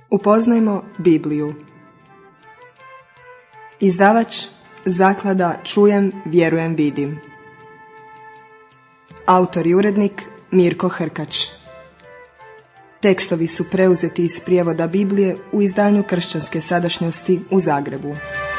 Upoznajmo Bibliju. Izdavač Zaklada Čujem, vjerujem, vidim. Autor i urednik Mirko Hrkač. Tekstovi su preuzeti iz prijevoda Biblije u izdanju Kršćanske sadašnjosti u Zagrebu.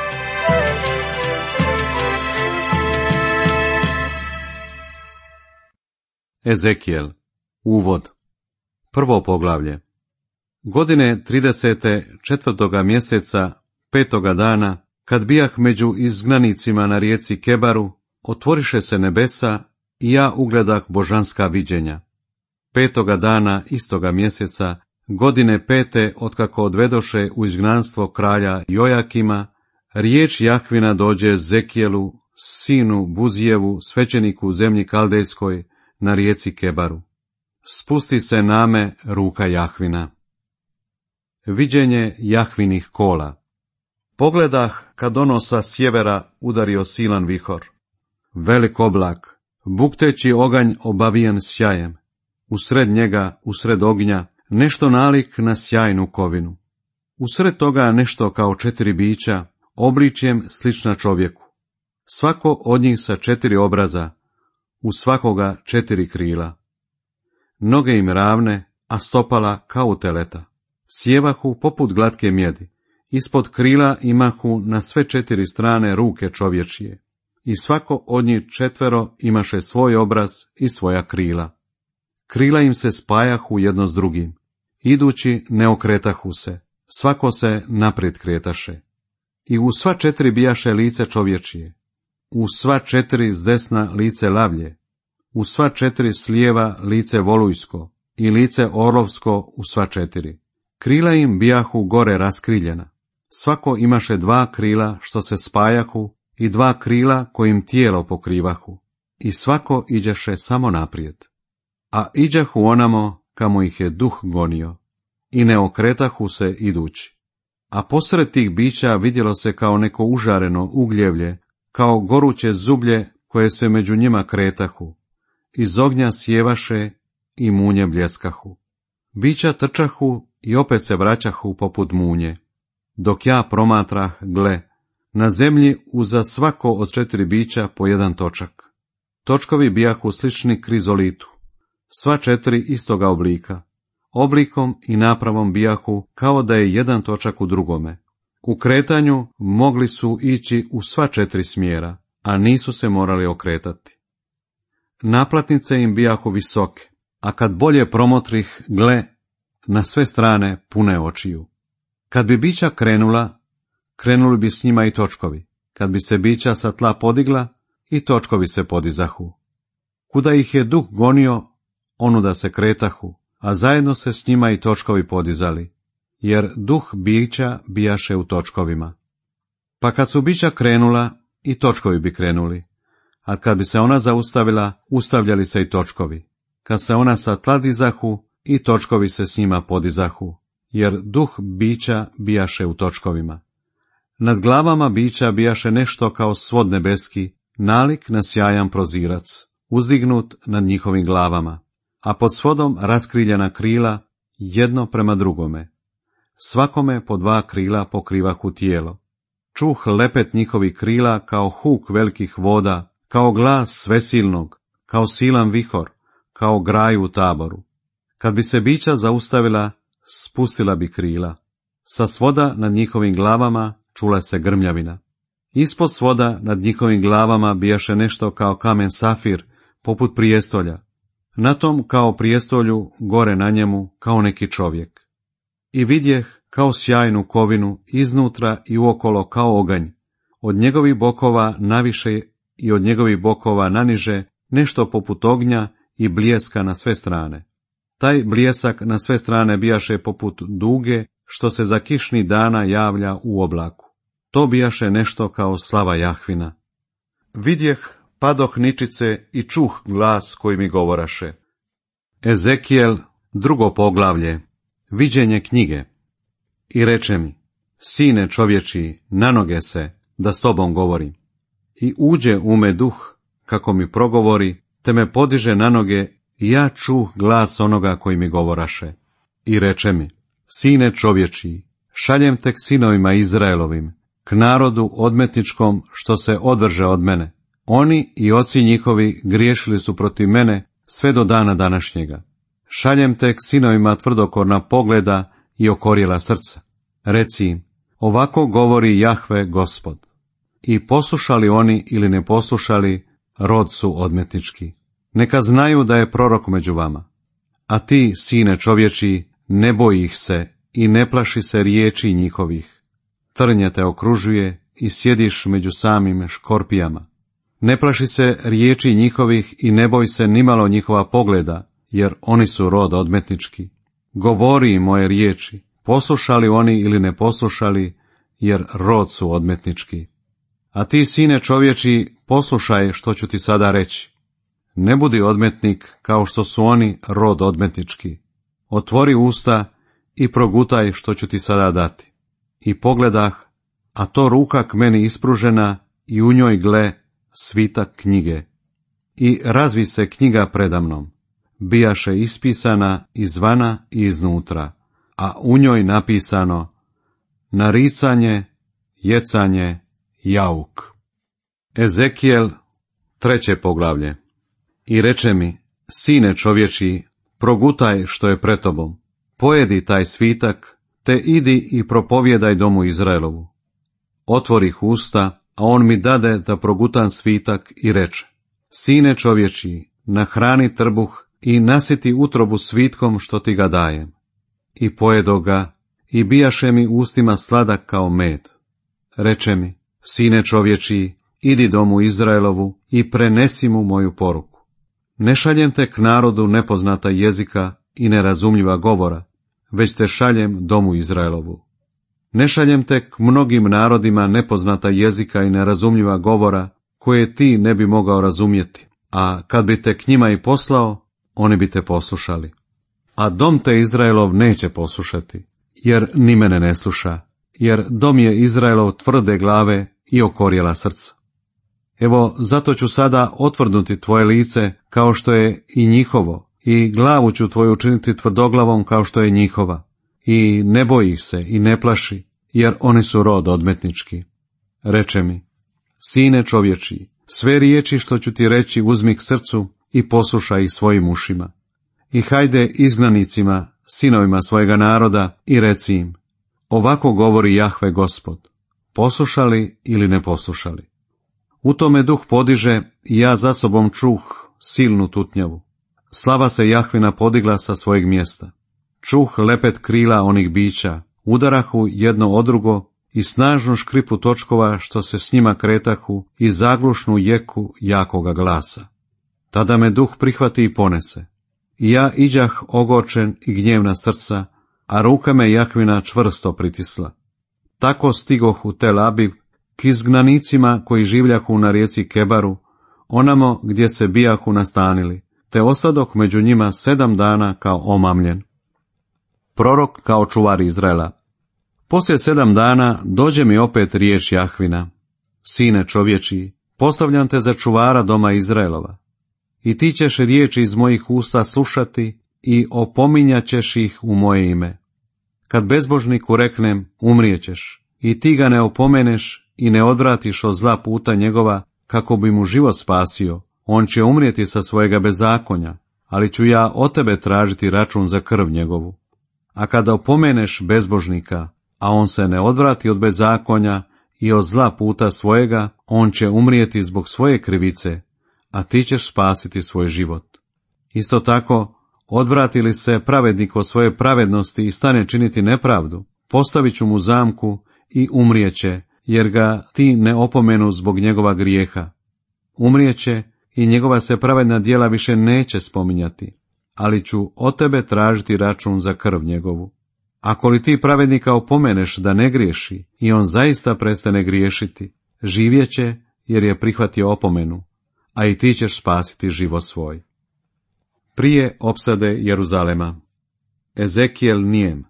Ezekijel. Uvod. Prvo poglavlje. Godine 30. 4. mjeseca 5. dana, kad bijah među izgnanicima na rijeci Kebaru, otvoriše se nebesa i ja ugledah božanska viđenja. 5. dana istoga mjeseca, godine 5. otkako odvedoše u izgnanstvo kralja Jojakima, riječ Jahvina dođe Ezekijelu, sinu Buzijevu, svećeniku u zemlji Kaldejskoj, na rijeci Kebaru. Spusti se name ruka Jahvina. Viđenje Jahvinih kola. Pogledah kad ono sa sjevera udario silan vihor. Velik oblak, bukteći oganj obavijen sjajem. Usred njega, usred ognja, nešto nalik na sjajnu kovinu. Usred toga nešto kao 4 bića, obličjem slična čovjeku. Svako od njih sa 4 obraza, u svakoga 4 krila. Noge im ravne, a stopala kao teleta. Sjevahu poput glatke mjedi. Ispod krila imahu na sve 4 strane ruke čovječije. I svako od njih 4 imaše svoj obraz i svoja krila. Krila im se spajahu jedno s drugim. Idući ne okretahu se, svako se naprijed kretaše. I u sva 4 bijaše lice čovječije. U sva 4 s desna lice lavlje. U sva 4 s lijeva lice volujsko i lice orlovsko u sva 4. Krila im bijahu gore raskriljena. Svako imaše 2 krila što se spajahu i 2 krila kojim tijelo pokrivahu. I svako iđaše samo naprijed. A iđahu onamo kamo ih je duh gonio. I ne okretahu se idući. A posred tih bića vidjelo se kao neko užareno ugljevlje, kao goruće zublje koje se među njima kretahu. Iz ognja sjevaše i munje bljeskahu. Bića trčahu i opet se vraćahu poput munje. Dok ja promatrah, gle, na zemlji uza svako od 4 bića po 1 točak. Točkovi bijahu slični krizolitu. Sva 4 istoga oblika. Oblikom i napravom bijahu kao da je 1 točak u drugome. U kretanju mogli su ići u sva 4 smjera, a nisu se morali okretati. Naplatnice im bijahu visoke, a kad bolje promotrih, gle, na sve strane pune očiju. Kad bi bića krenula, krenuli bi s njima i točkovi. Kad bi se bića sa tla podigla, i točkovi se podizahu. Kuda ih je duh gonio, onuda se kretahu, a zajedno se s njima i točkovi podizali, jer duh bića bijaše u točkovima. Pa kad su bića krenula, i točkovi bi krenuli, a kad bi se ona zaustavila, ustavljali se i točkovi. Kad se ona sa tla dizahu, i točkovi se s njima podizahu, jer duh bića bijaše u točkovima. Nad glavama bića bijaše nešto kao svod nebeski, nalik na sjajan prozirac, uzdignut nad njihovim glavama, a pod svodom raskriljena krila, jedno prema drugome. Svakome po 2 krila pokrivahu tijelo. Čuh lepet njihovih krila kao huk velikih voda, kao glas svesilnog, kao silan vihor, kao graj u taboru. Kad bi se bića zaustavila, spustila bi krila. Sa svoda nad njihovim glavama čula se grmljavina. Ispod svoda nad njihovim glavama bijaše nešto kao kamen safir, poput prijestolja. Na tom kao prijestolju, gore na njemu, kao neki čovjek. I vidjeh kao sjajnu kovinu, iznutra i uokolo kao oganj. Od njegovih bokova naviše i od njegovih bokova naniže nešto poput ognja i bljeska na sve strane. Taj bljesak na sve strane bijaše poput duge, što se za kišni dana javlja u oblaku. To bijaše nešto kao slava Jahvina. Vidjeh, padoh ničice i čuh glas koji mi govoraše. Ezekijel, 2. poglavlje. Viđenje knjige. I reče mi, sine čovječi, na noge se, da s tobom govorim. I uđe u me duh, kako mi progovori, te me podiže na noge, i ja čuh glas onoga koji mi govoraše. I reče mi, Sine čovječiji, šaljem te k sinovima Izraelovim, k narodu odmetničkom što se odvrže od mene. Oni i oci njihovi griješili su protiv mene sve do dana današnjega. Šaljem te k sinovima tvrdokorna pogleda i okorjela srca. Reci im, ovako govori Jahve Gospod. I poslušali oni ili ne poslušali, rod su odmetnički. Neka znaju da je prorok među vama. A ti, sine čovječiji, ne boji ih se i ne plaši se riječi njihovih. Trnje te okružuje i sjediš među samim škorpijama. Ne plaši se riječi njihovih i ne boj se nimalo njihova pogleda, jer oni su rod odmetnički. Govori im moje riječi, poslušali oni ili ne poslušali, jer rod su odmetnički. A ti, sine čovječi, poslušaj što ću ti sada reći. Ne budi odmetnik kao što su oni rod odmetnički. Otvori usta i progutaj što ću ti sada dati. I pogledah, a to ruka k meni ispružena i u njoj gle svitak knjige. I razvi se knjiga predamnom. Bijaše ispisana izvana i iznutra, a u njoj napisano naricanje, jecanje, jauk. Ezekijel, 3. poglavlje. I reče mi, sine čovječiji, progutaj što je pred tobom, pojedi taj svitak, te idi i propovjedaj domu Izraelovu. Otvorih usta, a on mi dade da progutam svitak i reče, sine čovječiji, nahrani trbuh i nasiti utrobu svitkom što ti ga dajem. I pojedo ga i bijaše mi ustima sladak kao med. Reče mi, sine čovječiji, idi domu Izraelovu i prenesi mu moju poruku. Ne šaljem te k narodu nepoznata jezika i nerazumljiva govora, već te šaljem domu Izraelovu. Ne šaljem te k mnogim narodima nepoznata jezika i nerazumljiva govora, koje ti ne bi mogao razumjeti, a kad bi te k njima i poslao, oni bi te poslušali. A dom te Izraelov neće poslušati, jer ni mene ne sluša, jer dom je Izraelov tvrde glave i okorjela srca. Evo, zato ću sada otvrdnuti tvoje lice kao što je i njihovo, i glavu ću tvoju učiniti tvrdoglavom kao što je njihova. I ne boji ih se i ne plaši, jer oni su rod odmetnički. Reče mi, sine čovječiji, sve riječi što ću ti reći uzmi k srcu i poslušaj ih svojim ušima. I hajde izgnanicima, sinovima svojega naroda, i reci im, ovako govori Jahve Gospod, poslušali ili ne poslušali. U tome duh podiže i ja za sobom čuh silnu tutnjavu. Slava se Jahvina podigla sa svojeg mjesta. Čuh lepet krila onih bića, udarahu jedno od drugo i snažnu škripu točkova što se s njima kretahu i zaglušnu jeku jakoga glasa. Tada me duh prihvati i ponese. I ja iđah ogorčen i gnjevna srca, a ruka me Jahvina čvrsto pritisla. Tako stigoh u Tel Abib k izgnanicima koji življahu na rijeci Kebaru, onamo gdje se bijahu nastanili, te ostadoh među njima 7 dana kao omamljen. Prorok kao čuvar Izraela. Poslije 7 dana dođe mi opet riječ Jahvina. Sine čovječiji, postavljam te za čuvara doma Izraelova. I ti ćeš riječi iz mojih usta slušati i opominjat ćeš ih u moje ime. Kad bezbožniku reknem, umrijećeš, i ti ga ne opomeneš i ne odvratiš od zla puta njegova kako bi mu život spasio, on će umrijeti sa svojega bezakonja, ali ću ja od tebe tražiti račun za krv njegovu. A kada opomeneš bezbožnika, a on se ne odvrati od bezakonja i od zla puta svojega, on će umrijeti zbog svoje krivice, a ti ćeš spasiti svoj život. Isto tako, odvrati li se pravednik od svoje pravednosti i stane činiti nepravdu, postavit ću mu zamku i umrijeće, jer ga ti ne opomenu zbog njegova grijeha. Umrijeće i njegova se pravedna djela više neće spominjati, ali ću od tebe tražiti račun za krv njegovu. Ako li ti pravednika opomeneš da ne griješi i on zaista prestane griješiti, živjeće jer je prihvatio opomenu, a i ti ćeš spasiti život svoj. Prije opsade Jeruzalema. Ezekijel nijem.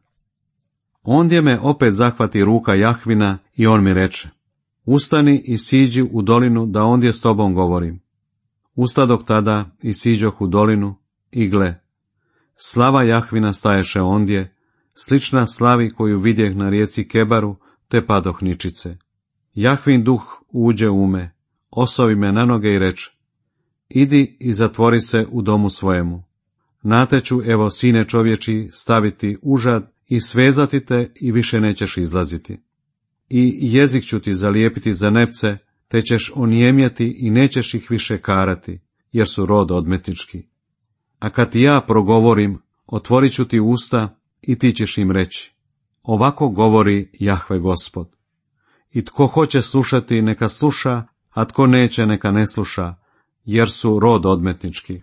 Ondje me opet zahvati ruka Jahvina i on mi reče, ustani i siđi u dolinu da ondje s tobom govorim. Ustadoh tada i siđoh u dolinu i gle, slava Jahvina staješe ondje, slična slavi koju vidjeh na rijeci Kebaru, te padoh ničice. Jahvin duh uđe u me, osovi me na noge i reče: idi i zatvori se u domu svojemu. Nateću, evo, sine čovječi, staviti užad i svezati te i više nećeš izlaziti. I jezik ću ti zalijepiti za nepce, te ćeš onijemjeti i nećeš ih više karati, jer su rod odmetnički. A kad ti ja progovorim, otvorit ću ti usta i ti ćeš im reći: ovako govori Jahve Gospod. I tko hoće slušati, neka sluša, a tko neće, neka ne sluša, jer su rod odmetnički.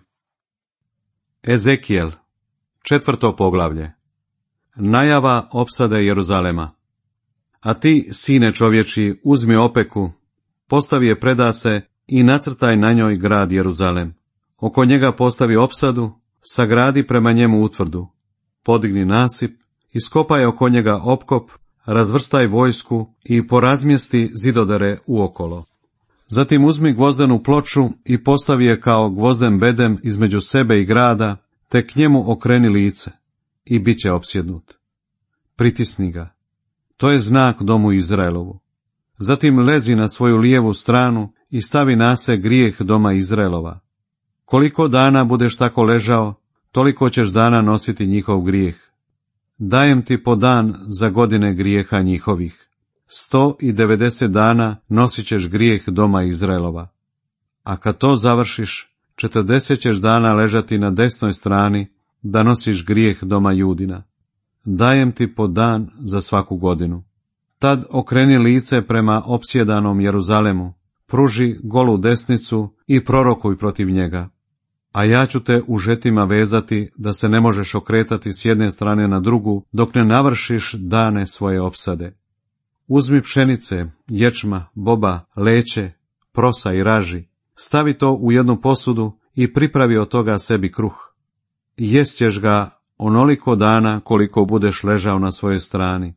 Ezekijel, 4. poglavlje. Najava opsade Jeruzalema. A ti, sine čovječi, uzmi opeku, postavi je predase i nacrtaj na njoj grad Jeruzalem. Oko njega postavi opsadu, sagradi prema njemu utvrdu. Podigni nasip, iskopaj oko njega opkop, razvrstaj vojsku i porazmjesti zidodare uokolo. Zatim uzmi gvozdenu ploču i postavi je kao gvozden bedem između sebe i grada, te k njemu okreni lice i bit će opsjednut. Pritisni ga. To je znak domu Izraelovu. Zatim lezi na svoju lijevu stranu i stavi na se grijeh doma Izraelova. Koliko dana budeš tako ležao, toliko ćeš dana nositi njihov grijeh. Dajem ti po dan za godine grijeha njihovih. 190 dana nosit ćeš grijeh doma Izraelova. A kad to završiš, 40 ćeš dana ležati na desnoj strani, da nosiš grijeh doma Judina. Dajem ti po dan za svaku godinu. Tad okreni lice prema opsjedanom Jeruzalemu, pruži golu desnicu i prorokuj protiv njega. A ja ću te u žetima vezati, da se ne možeš okretati s jedne strane na drugu, dok ne navršiš dane svoje opsade. Uzmi pšenice, ječma, boba, leće, prosa i raži, stavi to u jednu posudu i pripravi od toga sebi kruh. Jest ćeš ga onoliko dana koliko budeš ležao na svojoj strani,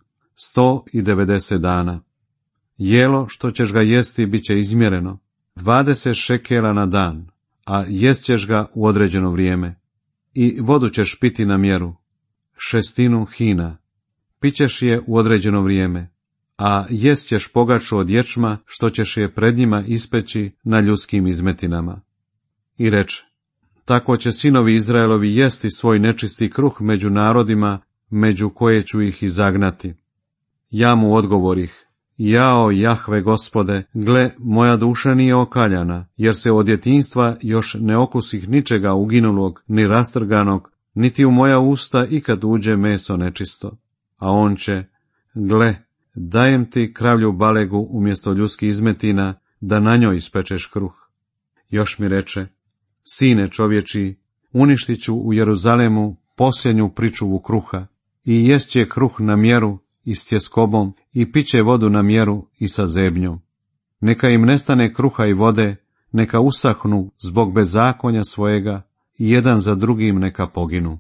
190 dana. Jelo što ćeš ga jesti bit će izmjereno, 20 šekela na dan, a jest ćeš ga u određeno vrijeme. I vodu ćeš piti na mjeru, 1/6 hina, pićeš je u određeno vrijeme, a jest ćeš pogaču od ječma što ćeš je pred njima ispeći na ljudskim izmetinama. I reče: tako će sinovi Izraelovi jesti svoj nečisti kruh među narodima, među koje ću ih izagnati. Ja mu odgovorih: jao, Jahve Gospode, gle, moja duša nije okaljana, jer se od djetinjstva još ne okusih ničega uginulog, ni rastrganog, niti u moja usta ikad uđe meso nečisto. A on će: gle, dajem ti kravlju balegu umjesto ljudskih izmetina, da na njoj ispečeš kruh. Još mi reče: sine čovječi, uništit ću u Jeruzalemu posljednju pričuvu kruha, i jest će kruh na mjeru i s tjeskobom, i piće vodu na mjeru i sa zebnjom. Neka im nestane kruha i vode, neka usahnu zbog bezakonja svojega, i jedan za drugim neka poginu.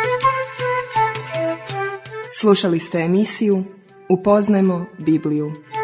Slušali ste emisiju Upoznajmo Bibliju.